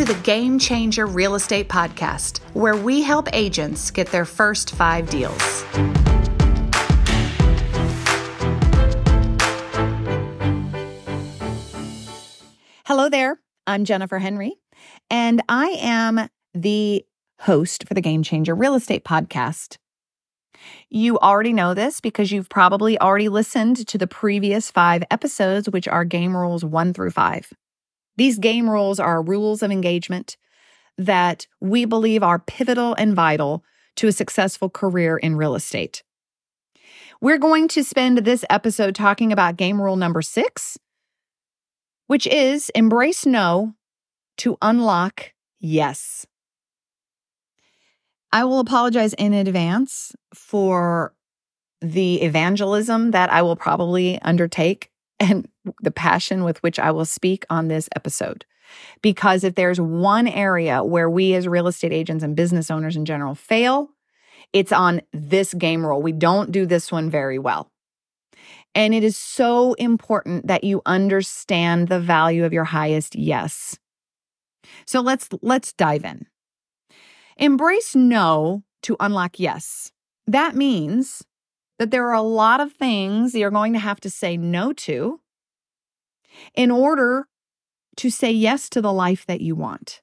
the Game Changer Real Estate Podcast, where we help agents get their first 5 deals. Hello there, I'm Jennifer Henry, and I am the host for the Game Changer Real Estate Podcast. You already know this because you've probably already listened to the previous 5 episodes, which are Game Rules 1 through 5. These game rules are rules of engagement that we believe are pivotal and vital to a successful career in real estate. We're going to spend this episode talking about game rule number 6, which is embrace no to unlock yes. I will apologize in advance for the evangelism that I will probably undertake and the passion with which I will speak on this episode. Because if there's one area where we as real estate agents and business owners in general fail, it's on this game rule. We don't do this one very well. And it is so important that you understand the value of your highest yes. So let's dive in. Embrace no to unlock yes. That means that there are a lot of things you're going to have to say no to in order to say yes to the life that you want.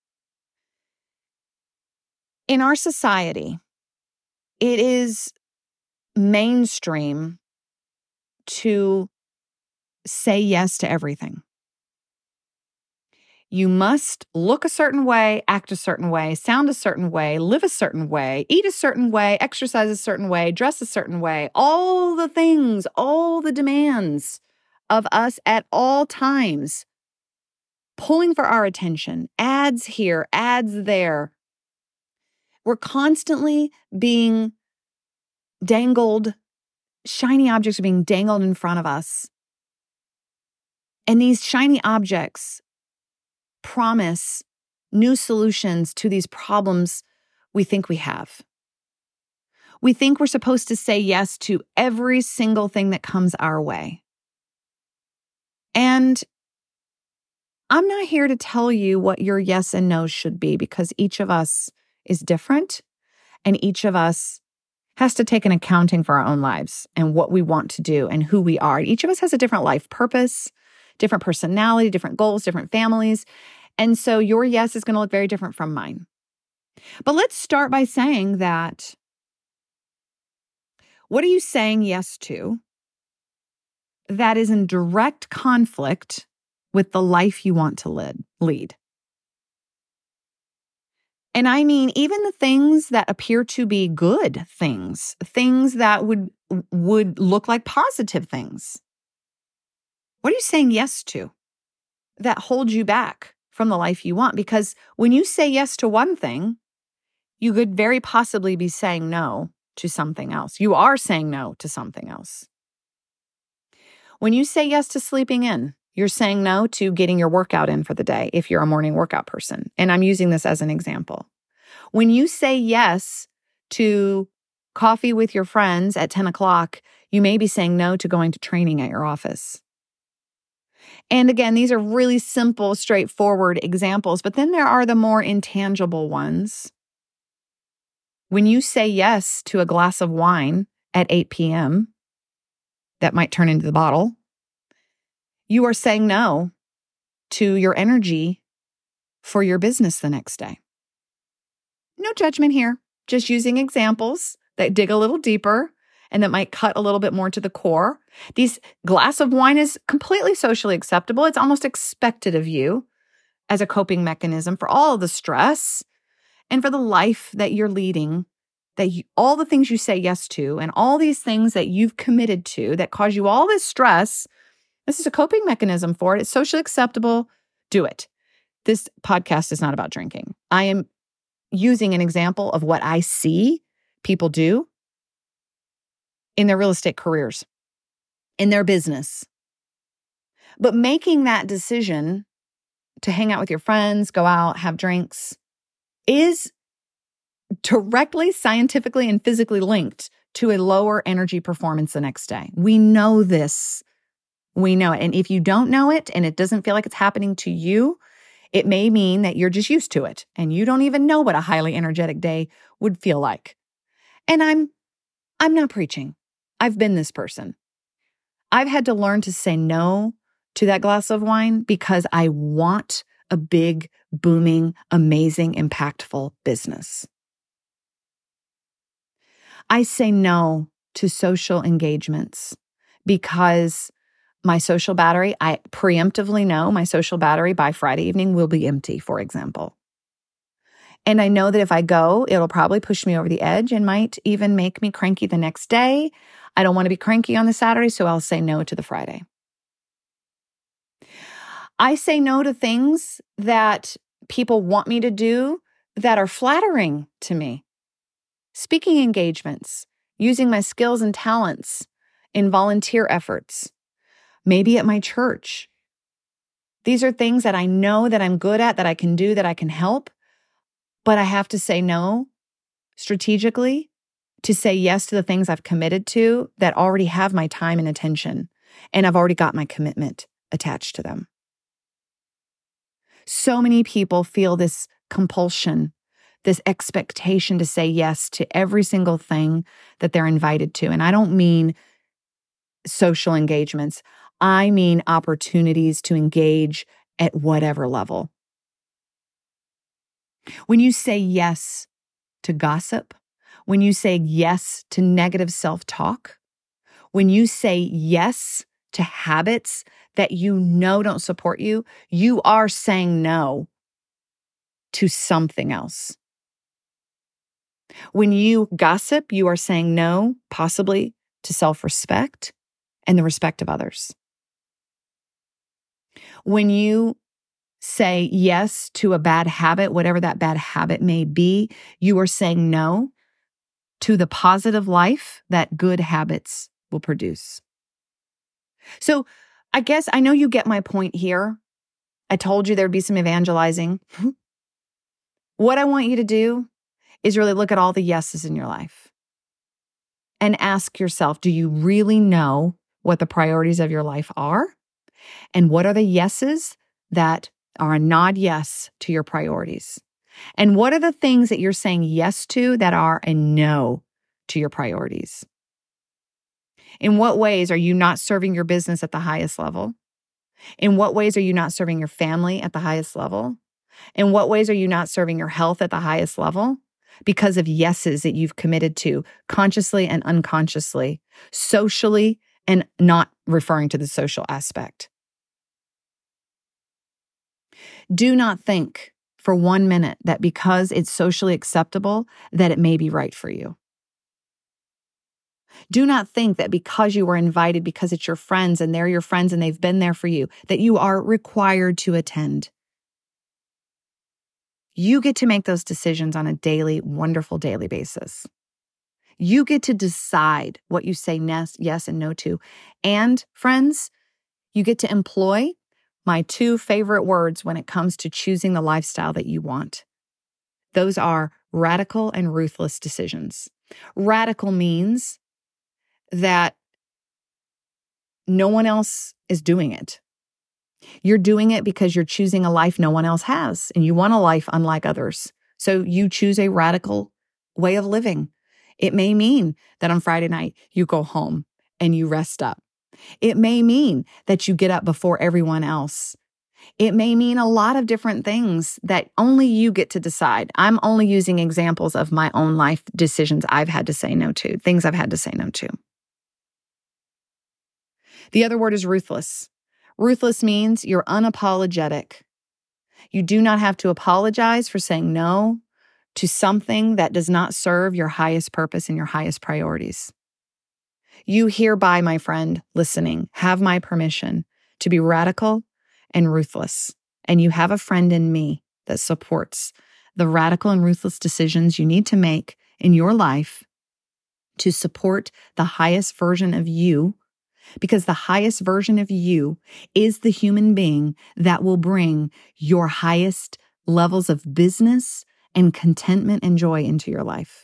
In our society, it is mainstream to say yes to everything. You must look a certain way, act a certain way, sound a certain way, live a certain way, eat a certain way, exercise a certain way, dress a certain way. All the things, all the demands of us at all times, pulling for our attention, ads here, ads there. We're constantly being dangled, shiny objects are being dangled in front of us. And these shiny objects promise new solutions to these problems we think we have. We think we're supposed to say yes to every single thing that comes our way. And I'm not here to tell you what your yes and no should be because each of us is different and each of us has to take an accounting for our own lives and what we want to do and who we are. Each of us has a different life purpose, different personality, different goals, different families. And so your yes is going to look very different from mine. But let's start by saying that what are you saying yes to that is in direct conflict with the life you want to lead? And I mean, even the things that appear to be good things, things that would look like positive things. What are you saying yes to that holds you back from the life you want? Because when you say yes to one thing, you could very possibly be saying no to something else. You are saying no to something else. When you say yes to sleeping in, you're saying no to getting your workout in for the day if you're a morning workout person. And I'm using this as an example. When you say yes to coffee with your friends at 10 o'clock, you may be saying no to going to training at your office. And again, these are really simple, straightforward examples, but then there are the more intangible ones. When you say yes to a glass of wine at 8 p.m., that might turn into the bottle, you are saying no to your energy for your business the next day. No judgment here, just using examples that dig a little deeper and that might cut a little bit more to the core. This glass of wine is completely socially acceptable. It's almost expected of you as a coping mechanism for all of the stress and for the life that you're leading, all the things you say yes to and all these things that you've committed to that cause you all this stress. This is a coping mechanism for it. It's socially acceptable. Do it. This podcast is not about drinking. I am using an example of what I see people do in their real estate careers, in their business. But making that decision to hang out with your friends, go out, have drinks, is directly, scientifically, and physically linked to a lower energy performance the next day. We know this. We know it. And if you don't know it and it doesn't feel like it's happening to you, It may mean that you're just used to it and you don't even know what a highly energetic day would feel like. And I'm not preaching. I've been this person. I've had to learn to say no to that glass of wine because I want a big, booming, amazing, impactful business. I say no to social engagements because my social battery, I preemptively know my social battery by Friday evening will be empty, for example. And I know that if I go, it'll probably push me over the edge and might even make me cranky the next day. I don't want to be cranky on the Saturday, so I'll say no to the Friday. I say no to things that people want me to do that are flattering to me. Speaking engagements, using my skills and talents in volunteer efforts, maybe at my church. These are things that I know that I'm good at, that I can do, that I can help, but I have to say no strategically to say yes to the things I've committed to that already have my time and attention, and I've already got my commitment attached to them. So many people feel this compulsion, this expectation to say yes to every single thing that they're invited to. And I don't mean social engagements. I mean opportunities to engage at whatever level. When you say yes to gossip, when you say yes to negative self-talk, when you say yes to habits that you know don't support you, you are saying no to something else. When you gossip, you are saying no, possibly to self-respect and the respect of others. When you say yes to a bad habit, whatever that bad habit may be, you are saying no to the positive life that good habits will produce. So I guess I know you get my point here. I told you there'd be some evangelizing. What I want you to do is really look at all the yeses in your life and ask yourself, do you really know what the priorities of your life are? And what are the yeses that are a nod yes to your priorities? And what are the things that you're saying yes to that are a no to your priorities? In what ways are you not serving your business at the highest level? In what ways are you not serving your family at the highest level? In what ways are you not serving your health at the highest level? Because of yeses that you've committed to consciously and unconsciously, socially, and not referring to the social aspect. Do not think for 1 minute that because it's socially acceptable, that it may be right for you. Do not think that because you were invited, because it's your friends and they're your friends and they've been there for you, that you are required to attend. You get to make those decisions on a daily, wonderful daily basis. You get to decide what you say yes and no to. And friends, you get to employ my 2 favorite words when it comes to choosing the lifestyle that you want. Those are radical and ruthless decisions. Radical means that no one else is doing it. You're doing it because you're choosing a life no one else has, and you want a life unlike others. So you choose a radical way of living. It may mean that on Friday night, you go home and you rest up. It may mean that you get up before everyone else. It may mean a lot of different things that only you get to decide. I'm only using examples of my own life decisions I've had to say no to, things I've had to say no to. The other word is ruthless. Ruthless means you're unapologetic. You do not have to apologize for saying no to something that does not serve your highest purpose and your highest priorities. You hereby, my friend, listening, have my permission to be radical and ruthless. And you have a friend in me that supports the radical and ruthless decisions you need to make in your life to support the highest version of you, because the highest version of you is the human being that will bring your highest levels of business and contentment and joy into your life.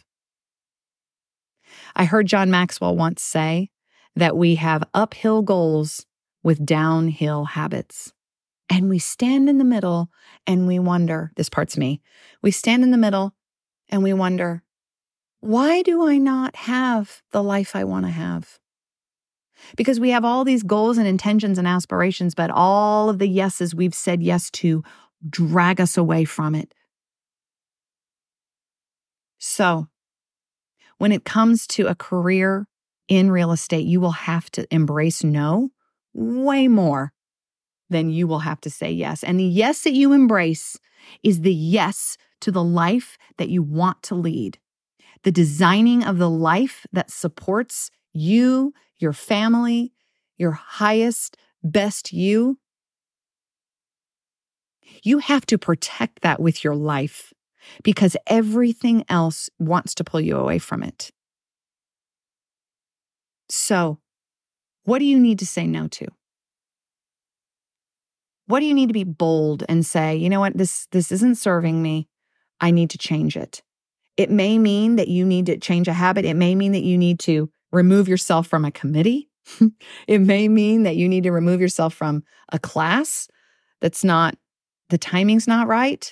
I heard John Maxwell once say that we have uphill goals with downhill habits. And we stand in the middle and we wonder, this part's me, we stand in the middle and we wonder, why do I not have the life I want to have? Because we have all these goals and intentions and aspirations, but all of the yeses we've said yes to drag us away from it. So when it comes to a career in real estate, you will have to embrace no way more than you will have to say yes. And the yes that you embrace is the yes to the life that you want to lead. The designing of the life that supports you, your family, your highest, best you. You have to protect that with your life because everything else wants to pull you away from it. So, what do you need to say no to? What do you need to be bold and say, you know what, this isn't serving me. I need to change it. It may mean that you need to change a habit. It may mean that you need to remove yourself from a committee. It may mean that you need to remove yourself from a class the timing's not right.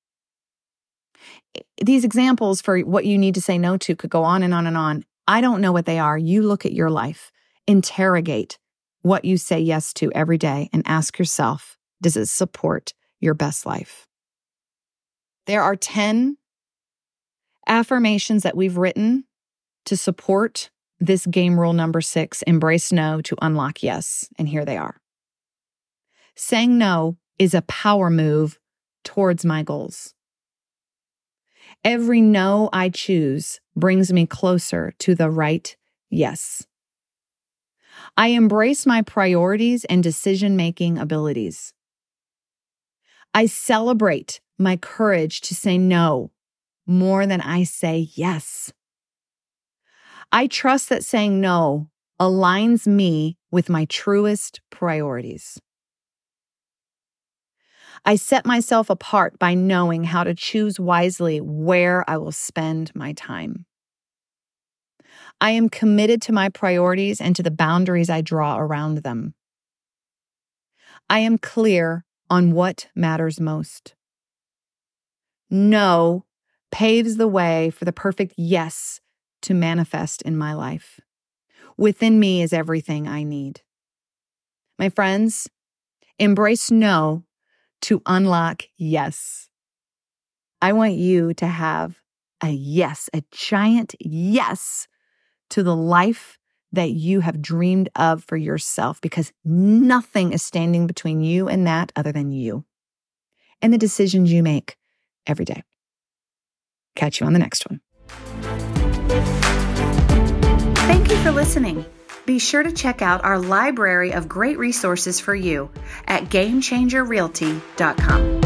These examples for what you need to say no to could go on and on and on. I don't know what they are. You look at your life, interrogate what you say yes to every day and ask yourself, does it support your best life? There are 10 affirmations that we've written to support this game rule number 6, embrace no to unlock yes. And here they are. Saying no is a power move towards my goals. Every no I choose brings me closer to the right yes. I embrace my priorities and decision-making abilities. I celebrate my courage to say no more than I say yes. I trust that saying no aligns me with my truest priorities. I set myself apart by knowing how to choose wisely where I will spend my time. I am committed to my priorities and to the boundaries I draw around them. I am clear on what matters most. No paves the way for the perfect yes to manifest in my life. Within me is everything I need. My friends, embrace no to unlock yes. I want you to have a yes, a giant yes to the life that you have dreamed of for yourself, because nothing is standing between you and that other than you and the decisions you make every day. Catch you on the next one. Thank you for listening. Be sure to check out our library of great resources for you at GameChangerRealty.com.